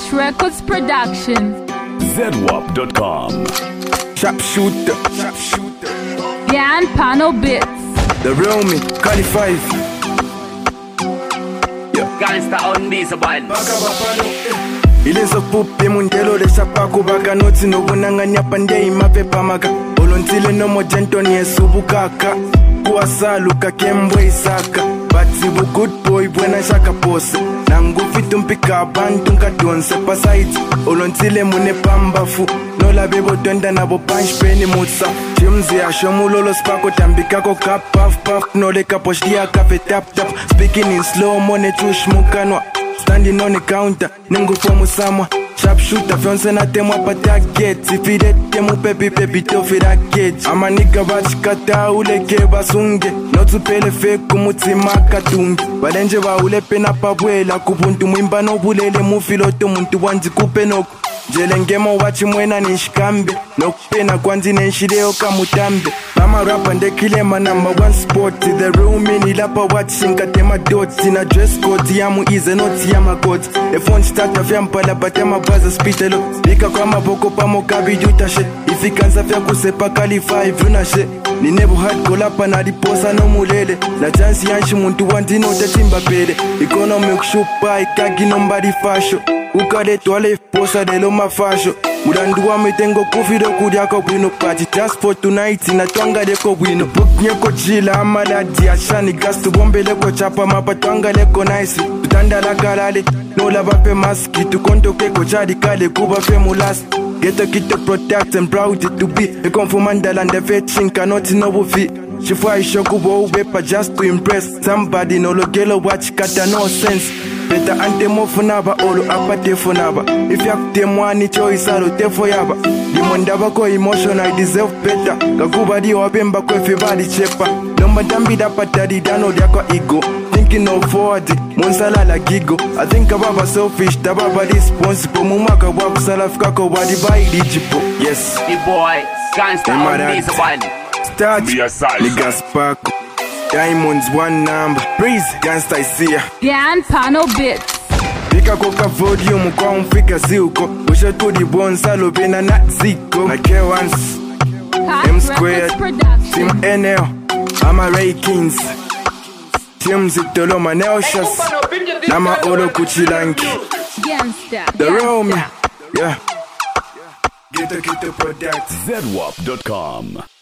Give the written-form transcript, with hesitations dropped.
Fresh Records Production. ZWAP.com. Sharpshooter. Yan Pano Bits. The real me, Cali 5. Gangsta on this one. Ilezo pupe mundelo de shapaku baka noti no bunanganya pande imapepa maka olontile no mojento ni esubukaka kuasaluka kembwe isaka bati bu good boy buena shaka pose nangu fitu mpika abantu nkadonse pasaiti olontile mune pambafu nola bebo donda nabo punch penny mutsa chimzi ashomulolo spako tambikako kap puff puff nole kaposhdia kafe tap tap speaking in slow mo ne tush mukanwa standing on the counter, ningu fomu samwa Sharpshooter, fiance na temwa pa target Sifide temu pepi tofi racket Ama nigga bachikata uleke basunge Notupele feku mutima katungi Balenje ba ulepe na pabwela Kubuntu mwimba no bulele mufiloto muntu wanzi kupe noku Jelengemo wachi mwena nishikambe Nokupena kwanzi nenshideo kamutambe Mama rapper ndekilema number one spot The room in ilapa wachi shinkatema dots In a dress code yamu ize noti yama gods The phone starter vya mpala batema baza spitelo Lika kwa maboko pamo kabiduta she Ifikanza vya kusepa Cali 5 una she Ni never had kolapa na diposa no mulele Na chansi yanshi muntu wanti no tetimba pele Economy kushupa ikagi nombadi fasho Ukade toale posa de lo mafasho Mudanduwa metengo kufido kudiako bwino Party just for tonight na twanga leko bwino Book nyeko chila amaladi ashani Gastu bombe leko chapa mapa twanga leko nice Tutanda la kalale Nola bape maski Tukonto keko chadi kale kuba femulas Geto kito protect and proud to be E konfumanda lande fetching kanoti no bufi Shifwa ishoku bo ubepa just to impress Somebody no logelo watch kata no sense Beta ante mo funaba olo apate funaba If yakute mwani choice alo tefo yaba Dimondaba ko emotion I deserve better Kakuba di wapemba kwe febali chepa Lomba dambida patadi dano diakwa ego Thinking of forward, monsala la gigo I think ababa selfish, tababa responsible Mumaka waku salafika kwa wadi bayi dijipo Yes The boy, Gangsta on this one. Start, nigga spark Diamonds one number Breeze, Gangsta isia Yan Pano Bits. Pika koka volume kwa umfika ziuko Usha to the bone salo bena na ziko My K1s M squared Team NL Ama Ray Kings Team Zitolo Manelshas Nama Olo Kuchilanki Gangsta. The real me Yeah Get a product ZWAP.com.